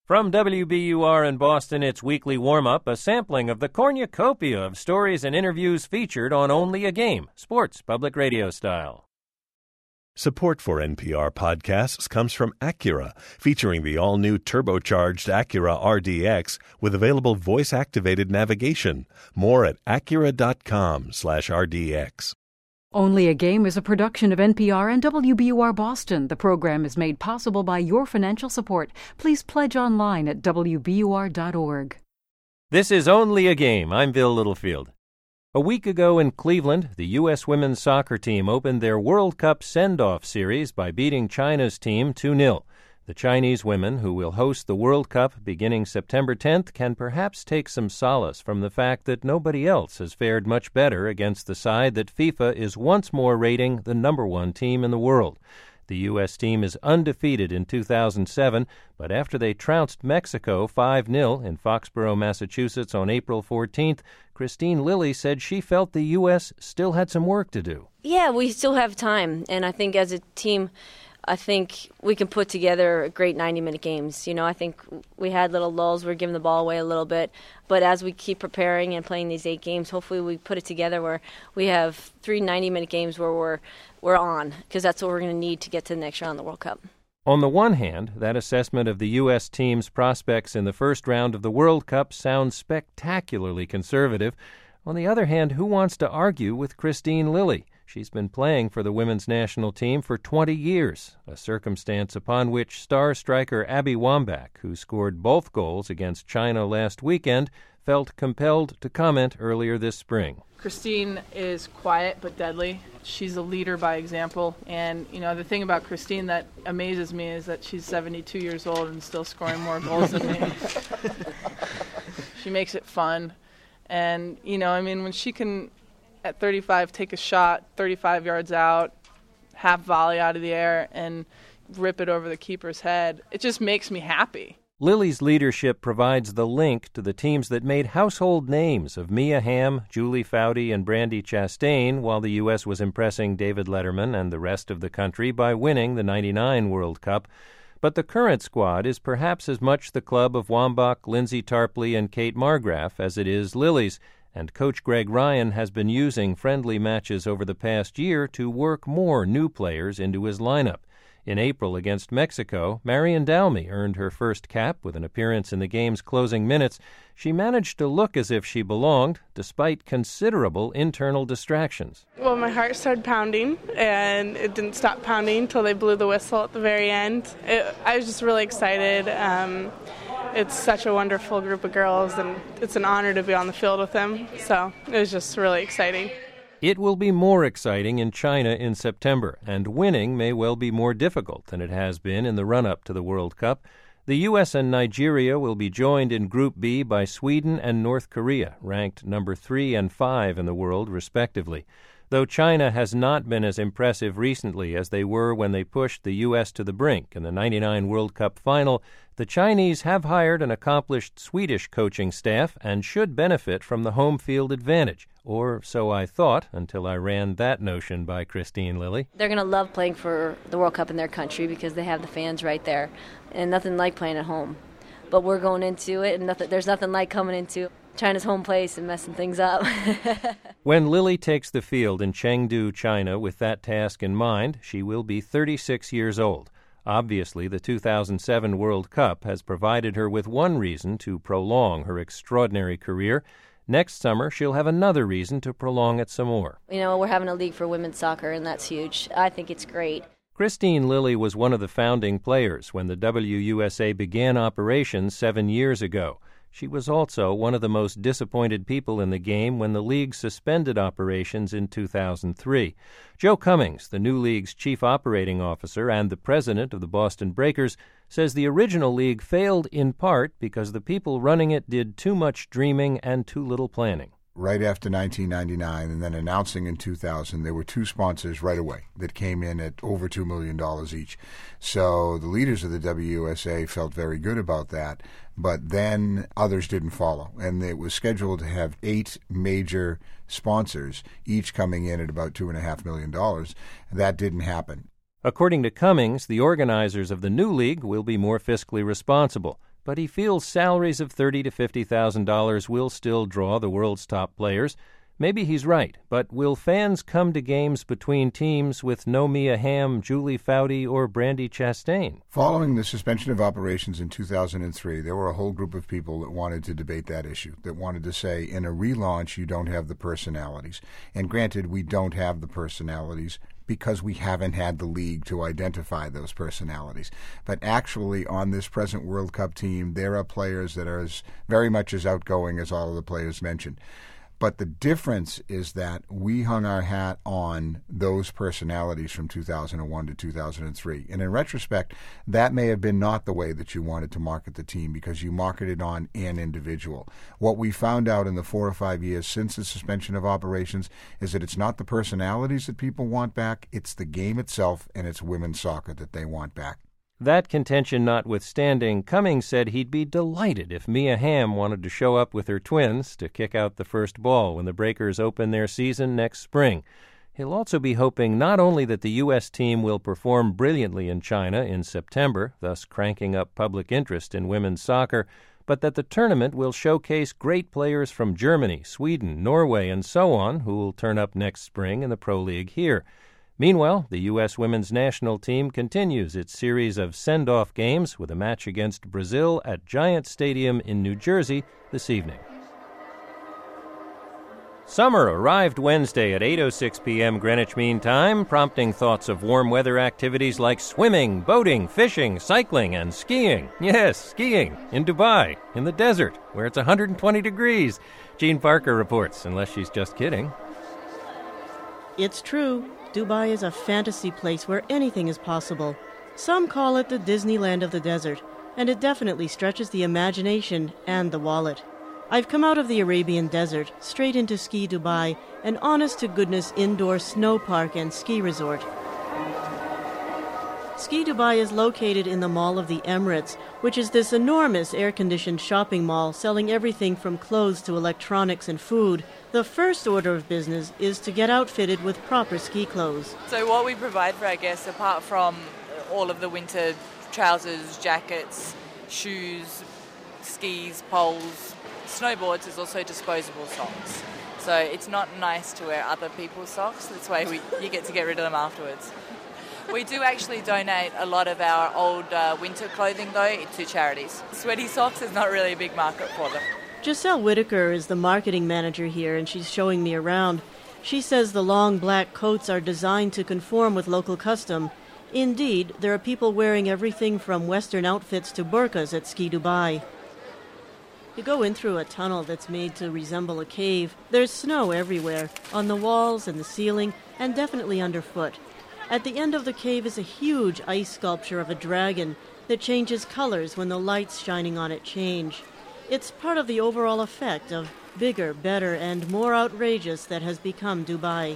From WBUR in Boston, it's Weekly Warm-Up, a sampling of the cornucopia of stories and interviews featured on Only a Game, sports public radio style. Support for NPR podcasts comes from Acura, featuring the all-new turbocharged Acura RDX with available voice-activated navigation. More at Acura.com/RDX. Only a Game is a production of NPR and WBUR Boston. The program is made possible by your financial support. Please pledge online at WBUR.org. This is Only a Game. I'm Bill Littlefield. A week ago in Cleveland, the U.S. women's soccer team opened their World Cup send-off series by beating China's team 2-0. The Chinese women, who will host the World Cup beginning September 10th, can perhaps take some solace from the fact that nobody else has fared much better against the side that FIFA is once more rating the number one team in the world. The U.S. team is undefeated in 2007, but after they trounced Mexico 5-0 in Foxborough, Massachusetts on April 14th, Kristine Lilly said she felt the U.S. still had some work to do. Yeah, we still have time, and I think as a team, I think we can put together great 90-minute games. You know, I think we had little lulls. We're giving the ball away a little bit. But as we keep preparing and playing these 8 games, hopefully we put it together where we have 3 90-minute games where we're on, because that's what we're going to need to get to the next round of the World Cup. On the one hand, that assessment of the U.S. team's prospects in the first round of the World Cup sounds spectacularly conservative. On the other hand, who wants to argue with Kristine Lilly? She's been playing for the women's national team for 20 years, a circumstance upon which star striker Abby Wambach, who scored both goals against China last weekend, felt compelled to comment earlier this spring. Kristine is quiet but deadly. She's a leader by example. And, you know, the thing about Kristine that amazes me is that she's 72 years old and still scoring more goals than me. She makes it fun. And, you know, I mean, when she can, at 35, take a shot 35 yards out, half volley out of the air, and rip it over the keeper's head, it just makes me happy. Lilly's leadership provides the link to the teams that made household names of Mia Hamm, Julie Foudy, and Brandi Chastain, while the U.S. was impressing David Letterman and the rest of the country by winning the '99 World Cup. But the current squad is perhaps as much the club of Wambach, Lindsay Tarpley, and Kate Margraf as it is Lilly's, and Coach Greg Ryan has been using friendly matches over the past year to work more new players into his lineup. In April against Mexico, Marion Dalmy earned her first cap with an appearance in the game's closing minutes. She managed to look as if she belonged, despite considerable internal distractions. Well, my heart started pounding, and it didn't stop pounding until they blew the whistle at the very end. I was just really excited. It's such a wonderful group of girls, and it's an honor to be on the field with them. So it was just really exciting. It will be more exciting in China in September, and winning may well be more difficult than it has been in the run-up to the World Cup. The U.S. and Nigeria will be joined in Group B by Sweden and North Korea, ranked number 3 and 5 in the world, respectively. Though China has not been as impressive recently as they were when they pushed the U.S. to the brink in the '99 World Cup final, the Chinese have hired an accomplished Swedish coaching staff and should benefit from the home field advantage. Or so I thought until I ran that notion by Kristine Lilly. They're going to love playing for the World Cup in their country because they have the fans right there, and nothing like playing at home. But we're going into it, and there's nothing like coming into China's home place and messing things up. When Lilly takes the field in Chengdu, China, with that task in mind, she will be 36 years old. Obviously, the 2007 World Cup has provided her with one reason to prolong her extraordinary career. Next summer, she'll have another reason to prolong it some more. You know, we're having a league for women's soccer, and that's huge. I think it's great. Kristine Lilly was one of the founding players when the WUSA began operations 7 years ago. She was also one of the most disappointed people in the game when the league suspended operations in 2003. Joe Cummings, the new league's chief operating officer and the president of the Boston Breakers, says the original league failed in part because the people running it did too much dreaming and too little planning. Right after 1999 and then announcing in 2000, there were 2 sponsors right away that came in at over $2 million each. So the leaders of the WUSA felt very good about that, but then others didn't follow. And it was scheduled to have 8 major sponsors, each coming in at about $2.5 million. That didn't happen. According to Cummings, the organizers of the new league will be more fiscally responsible. but he feels salaries of $30,000 to $50,000 will still draw the world's top players. Maybe he's right, but will fans come to games between teams with no Mia Hamm, Julie Foudy, or Brandi Chastain? Following the suspension of operations in 2003, there were a whole group of people that wanted to debate that issue, that wanted to say, in a relaunch, you don't have the personalities. And granted, we don't have the personalities because we haven't had the league to identify those personalities. But actually, on this present World Cup team, there are players that are very much as outgoing as all of the players mentioned. But the difference is that we hung our hat on those personalities from 2001 to 2003. And in retrospect, that may have been not the way that you wanted to market the team because you marketed on an individual. What we found out in the 4 or 5 years since the suspension of operations is that it's not the personalities that people want back, it's the game itself and it's women's soccer that they want back. That contention notwithstanding, Cummings said he'd be delighted if Mia Hamm wanted to show up with her twins to kick out the first ball when the Breakers open their season next spring. He'll also be hoping not only that the U.S. team will perform brilliantly in China in September, thus cranking up public interest in women's soccer, but that the tournament will showcase great players from Germany, Sweden, Norway, and so on who will turn up next spring in the Pro League here. Meanwhile, the U.S. women's national team continues its series of send-off games with a match against Brazil at Giant Stadium in New Jersey this evening. Summer arrived Wednesday at 8:06 p.m. Greenwich Mean Time, prompting thoughts of warm weather activities like swimming, boating, fishing, cycling, and skiing. Yes, skiing in Dubai, in the desert, where it's 120 degrees. Jean Parker reports, unless she's just kidding. It's true. Dubai is a fantasy place where anything is possible. Some call it the Disneyland of the desert, and it definitely stretches the imagination and the wallet. I've come out of the Arabian desert, straight into Ski Dubai, an honest-to-goodness indoor snow park and ski resort. Ski Dubai is located in the Mall of the Emirates, which is this enormous air-conditioned shopping mall selling everything from clothes to electronics and food. The first order of business is to get outfitted with proper ski clothes. So what we provide for our guests, apart from all of the winter trousers, jackets, shoes, skis, poles, snowboards, is also disposable socks. So it's not nice to wear other people's socks. That's why you get to get rid of them afterwards. We do actually donate a lot of our old winter clothing, though, to charities. Sweaty socks is not really a big market for them. Giselle Whitaker is the marketing manager here, and she's showing me around. She says the long black coats are designed to conform with local custom. Indeed, there are people wearing everything from Western outfits to burqas at Ski Dubai. You go in through a tunnel that's made to resemble a cave. There's snow everywhere, on the walls and the ceiling, and definitely underfoot. At the end of the cave is a huge ice sculpture of a dragon that changes colors when the lights shining on it change. It's part of the overall effect of bigger, better, and more outrageous that has become Dubai.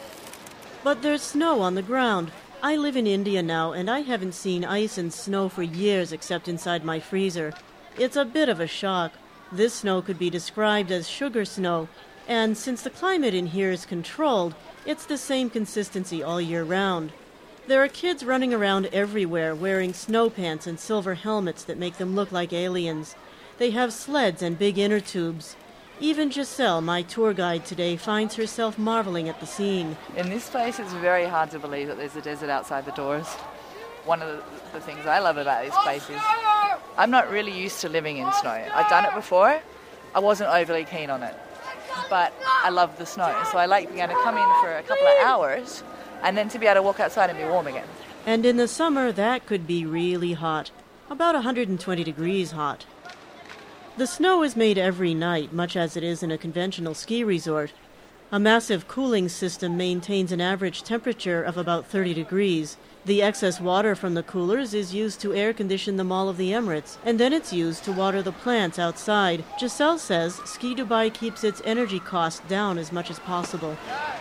But there's snow on the ground. I live in India now, and I haven't seen ice and snow for years except inside my freezer. It's a bit of a shock. This snow could be described as sugar snow, and since the climate in here is controlled, it's the same consistency all year round. There are kids running around everywhere wearing snow pants and silver helmets that make them look like aliens. They have sleds and big inner tubes. Even Giselle, my tour guide today, finds herself marveling at the scene. In this place, it's very hard to believe that there's a desert outside the doors. One of the things I love about this place is I'm not really used to living in snow. I've done it before. I wasn't overly keen on it. But I love the snow, so I like being able to come in for a couple of hours and then to be able to walk outside and be warm again. And in the summer, that could be really hot, about 120 degrees hot. The snow is made every night, much as it is in a conventional ski resort. A massive cooling system maintains an average temperature of about 30 degrees. The excess water from the coolers is used to air condition the Mall of the Emirates, and then it's used to water the plants outside. Giselle says Ski Dubai keeps its energy costs down as much as possible.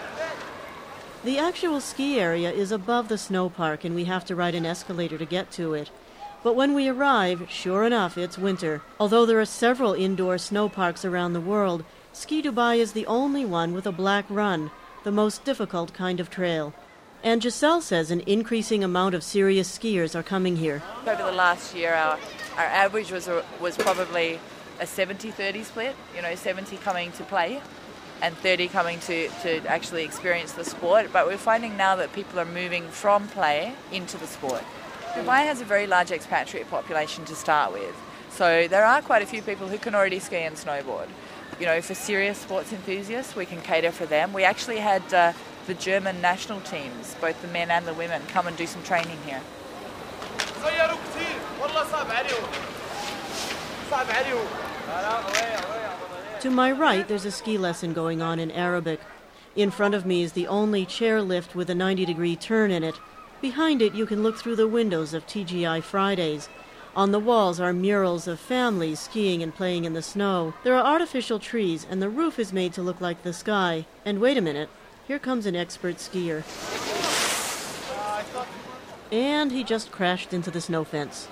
The actual ski area is above the snow park, and we have to ride an escalator to get to it. But when we arrive, sure enough, it's winter. Although there are several indoor snow parks around the world, Ski Dubai is the only one with a black run, the most difficult kind of trail. And Giselle says an increasing amount of serious skiers are coming here. Over the last year, our average was probably a 70-30 split, 70 coming to play and 30 coming to actually experience the sport. But we're finding now that people are moving from play into the sport. Dubai has a very large expatriate population to start with. So there are quite a few people who can already ski and snowboard. For serious sports enthusiasts, we can cater for them. We actually had the German national teams, both the men and the women, come and do some training here. To my right, there's a ski lesson going on in Arabic. In front of me is the only chairlift with a 90-degree turn in it. Behind it, you can look through the windows of TGI Fridays. On the walls are murals of families skiing and playing in the snow. There are artificial trees, and the roof is made to look like the sky. And wait a minute, here comes an expert skier. And he just crashed into the snow fence.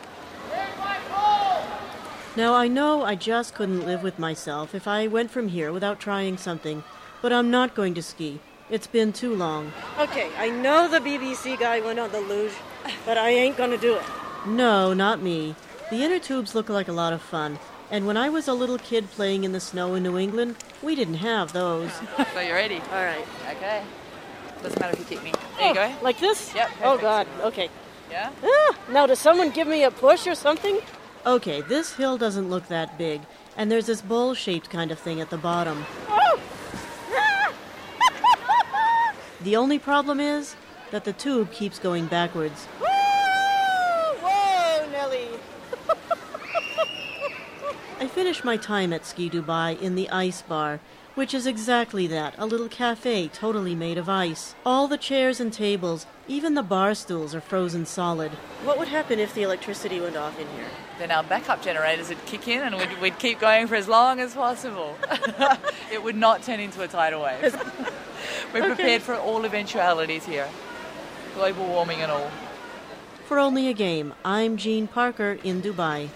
Now, I know I just couldn't live with myself if I went from here without trying something, but I'm not going to ski. It's been too long. Okay, I know the BBC guy went on the luge, but I ain't gonna do it. No, not me. The inner tubes look like a lot of fun, and when I was a little kid playing in the snow in New England, we didn't have those. So you're ready? All right. Okay. Doesn't matter if you kick me. There you go. Like this? Yep. Perfect. Oh, God. Okay. Yeah? Now, does someone give me a push or something? Okay, this hill doesn't look that big, and there's this bowl-shaped kind of thing at the bottom. Oh. The only problem is that the tube keeps going backwards. Whoa, Nelly. I finished my time at Ski Dubai in the ice bar, which is exactly that, a little cafe totally made of ice. All the chairs and tables, even the bar stools, are frozen solid. What would happen if the electricity went off in here? Then our backup generators would kick in and we'd keep going for as long as possible. It would not turn into a tidal wave. We're prepared for all eventualities here. Global warming and all. For Only a Game, I'm Jean Parker in Dubai.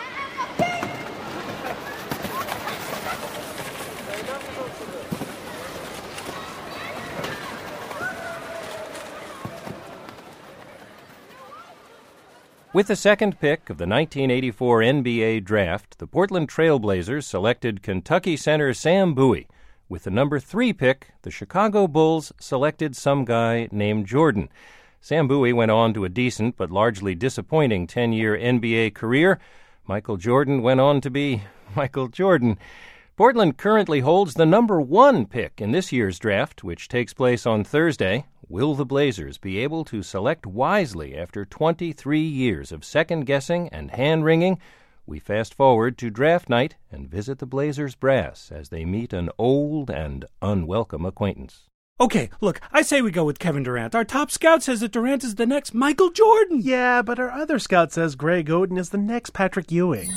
With the second pick of the 1984 NBA draft, the Portland Trail Blazers selected Kentucky center Sam Bowie. With the number 3 pick, the Chicago Bulls selected some guy named Jordan. Sam Bowie went on to a decent but largely disappointing 10-year NBA career. Michael Jordan went on to be Michael Jordan. Portland currently holds the number 1 pick in this year's draft, which takes place on Thursday. Will the Blazers be able to select wisely after 23 years of second-guessing and hand-wringing? We fast forward to draft night and visit the Blazers brass as they meet an old and unwelcome acquaintance. Okay, look, I say we go with Kevin Durant. Our top scout says that Durant is the next Michael Jordan. Yeah, but our other scout says Greg Oden is the next Patrick Ewing.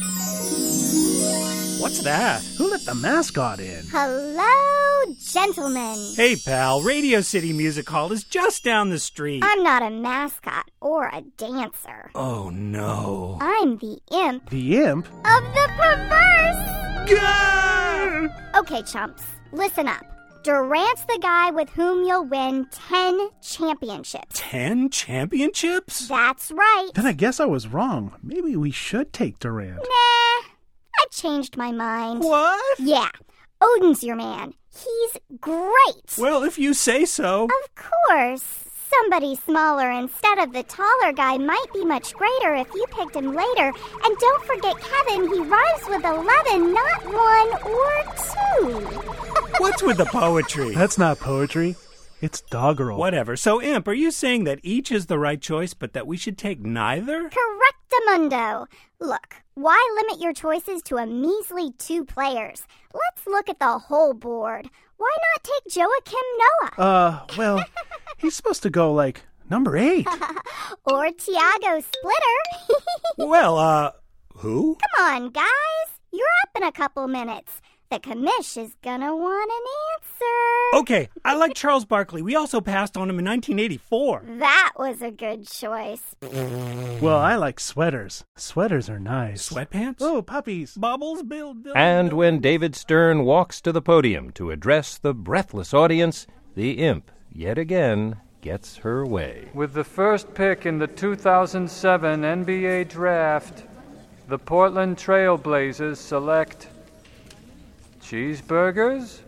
What's that? Who let the mascot in? Hello, gentlemen. Hey, pal, Radio City Music Hall is just down the street. I'm not a mascot or a dancer. Oh, no. I'm the imp. The imp? Of the perverse! Gah! Okay, chumps, listen up. Durant's the guy with whom you'll win 10 championships. 10 championships? That's right. Then I guess I was wrong. Maybe we should take Durant. Nah, I've changed my mind. What? Yeah, Oden's your man. He's great. Well, if you say so. Of course. Somebody smaller instead of the taller guy might be much greater if you picked him later. And don't forget Kevin, he rhymes with 11, not 1 or 2. What's with the poetry? That's not poetry. It's doggerel. Whatever. So, Imp, are you saying that each is the right choice, but that we should take neither? Correctamundo. Look, why limit your choices to a measly 2 players? Let's look at the whole board. Why not take Joakim Noah? Well, he's supposed to go, like, number 8. Or Tiago Splitter. Well, who? Come on, guys. You're up in a couple minutes. The commish is gonna want an answer. Okay, I like Charles Barkley. We also passed on him in 1984. That was a good choice. Well, I like sweaters. Sweaters are nice. Sweatpants? Oh, puppies. Bubbles, build. And when David Stern walks to the podium to address the breathless audience, the imp, yet again, gets her way. With the first pick in the 2007 NBA Draft, the Portland Trail Blazers select cheeseburgers?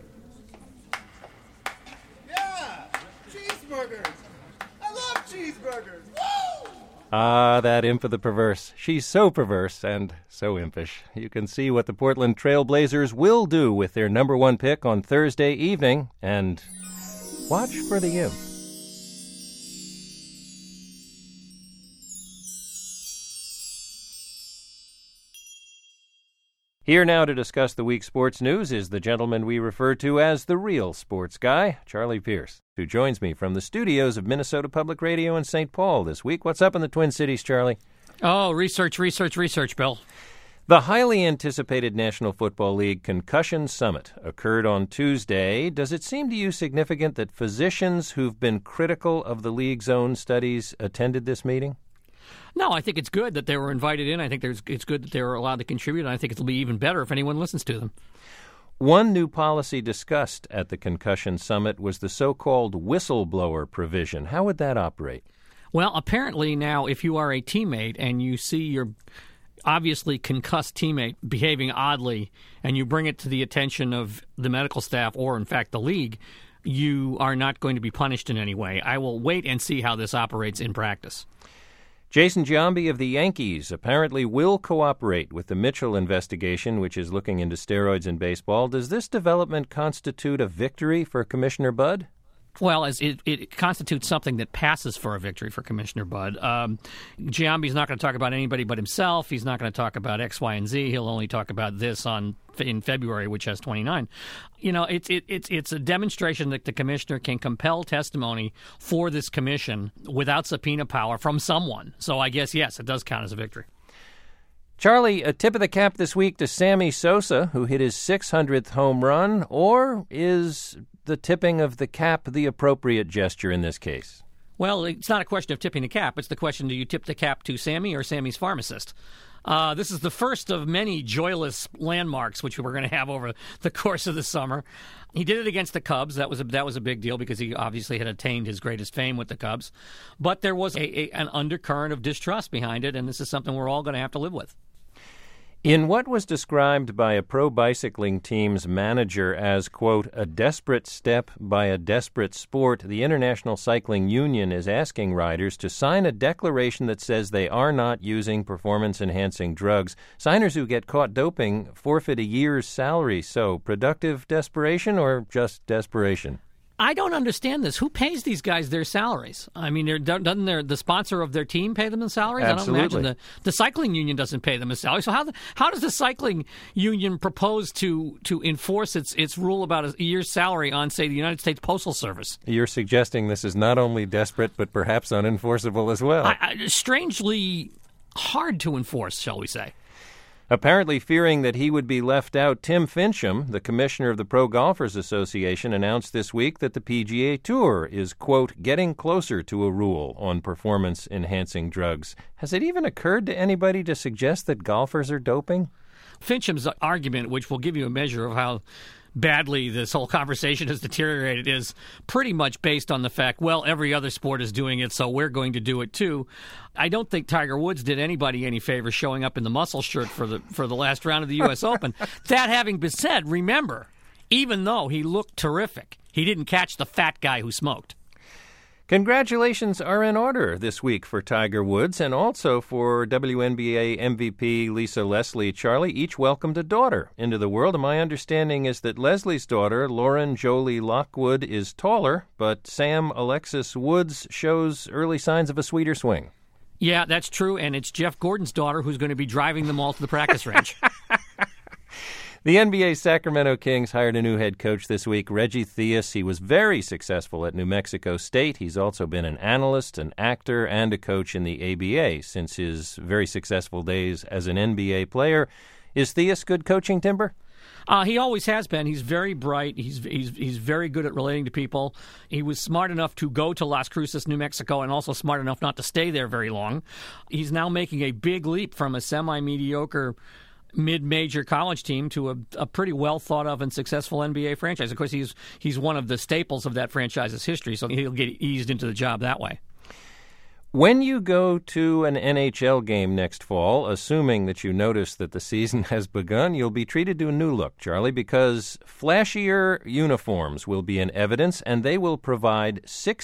Yeah! Cheeseburgers! I love cheeseburgers! Woo! Ah, that imp of the perverse. She's so perverse and so impish. You can see what the Portland Trail Blazers will do with their number one pick on Thursday evening, and watch for the imp. Here now to discuss the week's sports news is the gentleman we refer to as the real sports guy, Charlie Pierce, who joins me from the studios of Minnesota Public Radio in St. Paul this week. What's up in the Twin Cities, Charlie? Oh, research, Bill. The highly anticipated National Football League Concussion Summit occurred on Tuesday. Does it seem to you significant that physicians who've been critical of the league's own studies attended this meeting? No, I think it's good that they were invited in. I think it's good that they were allowed to contribute, and I think it'll be even better if anyone listens to them. One new policy discussed at the Concussion Summit was the so-called whistleblower provision. How would that operate? Well, apparently now if you are a teammate and you see your obviously concussed teammate behaving oddly and you bring it to the attention of the medical staff or, in fact, the league, you are not going to be punished in any way. I will wait and see how this operates in practice. Jason Giambi of the Yankees apparently will cooperate with the Mitchell investigation, which is looking into steroids in baseball. Does this development constitute a victory for Commissioner Budd? Well, as it constitutes something that passes for a victory for Commissioner Budd. Giambi's not going to talk about anybody but himself. He's not going to talk about X, Y, and Z. He'll only talk about this in February, which has 29. You know, it's a demonstration that the commissioner can compel testimony for this commission without subpoena power from someone. So I guess, yes, it does count as a victory. Charlie, a tip of the cap this week to Sammy Sosa, who hit his 600th home run, or is the tipping of the cap the appropriate gesture in this case? Well, it's not a question of tipping the cap. It's the question, do you tip the cap to Sammy or Sammy's pharmacist? This is the first of many joyless landmarks which we're going to have over the course of the summer. He did it against the Cubs. That was a big deal because he obviously had attained his greatest fame with the Cubs. But there was an undercurrent of distrust behind it, and this is something we're all going to have to live with. In what was described by a pro bicycling team's manager as, quote, a desperate step by a desperate sport, the International Cycling Union is asking riders to sign a declaration that says they are not using performance-enhancing drugs. Signers who get caught doping forfeit a year's salary. So, productive desperation or just desperation? I don't understand this. Who pays these guys their salaries? I mean, doesn't the sponsor of their team pay them the salaries? Absolutely. I don't imagine the cycling union doesn't pay them a salary. So how does the cycling union propose to enforce its rule about a year's salary on, say, the United States Postal Service? You're suggesting this is not only desperate but perhaps unenforceable as well. Strangely hard to enforce, shall we say. Apparently fearing that he would be left out, Tim Fincham, the commissioner of the Pro Golfers Association, announced this week that the PGA Tour is, quote, getting closer to a rule on performance-enhancing drugs. Has it even occurred to anybody to suggest that golfers are doping? Fincham's argument, which will give you a measure of how badly this whole conversation has deteriorated, is pretty much based on the fact, well, every other sport is doing it, so we're going to do it too. I don't think Tiger Woods did anybody any favor showing up in the muscle shirt for the last round of the U.S. Open. That having been said, remember, even though he looked terrific, he didn't catch the fat guy who smoked. Congratulations are in order this week for Tiger Woods and also for WNBA MVP Lisa Leslie. Charlie, each welcomed a daughter into the world, and my understanding is that Leslie's daughter, Lauren Jolie Lockwood, is taller, but Sam Alexis Woods shows early signs of a sweeter swing. Yeah, that's true, and it's Jeff Gordon's daughter who's going to be driving them all to the practice range. The NBA Sacramento Kings hired a new head coach this week, Reggie Theus. He was very successful at New Mexico State. He's also been an analyst, an actor, and a coach in the ABA since his very successful days as an NBA player. Is Theus good coaching, Timber? He always has been. He's very bright. He's very good at relating to people. He was smart enough to go to Las Cruces, New Mexico, and also smart enough not to stay there very long. He's now making a big leap from a semi-mediocre mid-major college team to a pretty well thought of and successful NBA franchise. Of course, he's one of the staples of that franchise's history, so he'll get eased into the job that way. When you go to an NHL game next fall, assuming that you notice that the season has begun, you'll be treated to a new look, Charlie, because flashier uniforms will be in evidence, and they will provide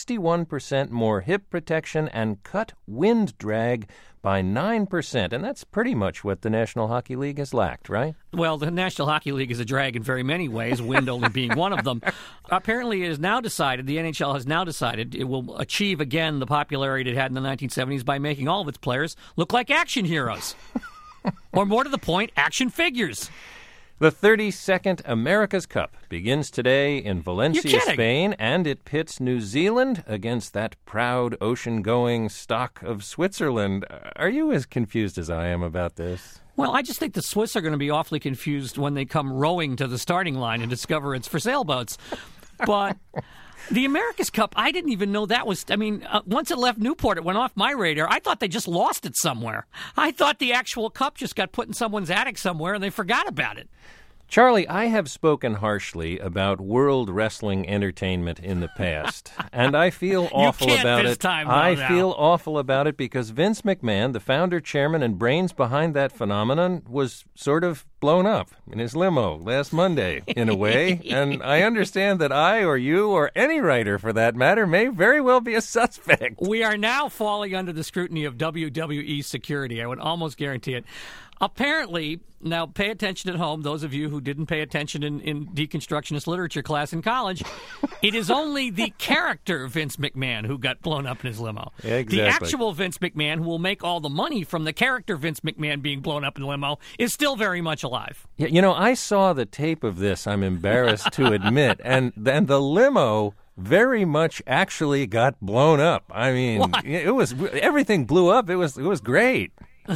61% more hip protection and cut wind drag by 9%, and that's pretty much what the National Hockey League has lacked, right? Well, the National Hockey League is a drag in very many ways, wind only being one of them. Apparently, it is now decided, the NHL has now decided, it will achieve again the popularity it had in the 1970s by making all of its players look like action heroes. Or more to the point, action figures. The 32nd America's Cup begins today in Valencia, Spain, and it pits New Zealand against that proud ocean-going stock of Switzerland. Are you as confused as I am about this? Well, I just think the Swiss are going to be awfully confused when they come rowing to the starting line and discover it's for sailboats. But the America's Cup, I didn't even know that was... once it left Newport, it went off my radar. I thought they just lost it somewhere. I thought the actual cup just got put in someone's attic somewhere and they forgot about it. Charlie, I have spoken harshly about world wrestling entertainment in the past, and I feel awful about it. I feel awful about it because Vince McMahon, the founder, chairman, and brains behind that phenomenon, was sort of blown up in his limo last Monday, in a way. And I understand that I or you or any writer, for that matter, may very well be a suspect. We are now falling under the scrutiny of WWE security. I would almost guarantee it. Apparently, now pay attention at home, those of you who didn't pay attention in deconstructionist literature class in college, it is only the character Vince McMahon who got blown up in his limo. Yeah, exactly. The actual Vince McMahon, who will make all the money from the character Vince McMahon being blown up in the limo, is still very much alive. Yeah, I saw the tape of this, I'm embarrassed to admit, and then the limo very much actually got blown up. I mean, everything blew up. It was great.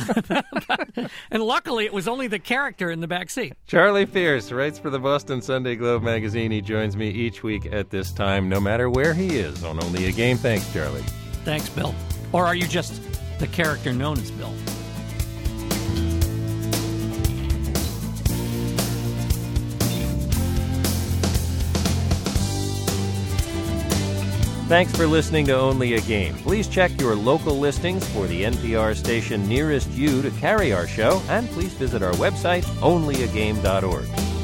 And luckily, it was only the character in the back seat. Charlie Pierce writes for the Boston Sunday Globe magazine. He joins me each week at this time, no matter where he is, on Only a Game. Thanks, Charlie. Thanks, Bill. Or are you just the character known as Bill? Thanks for listening to Only a Game. Please check your local listings for the NPR station nearest you to carry our show, and please visit our website, onlyagame.org.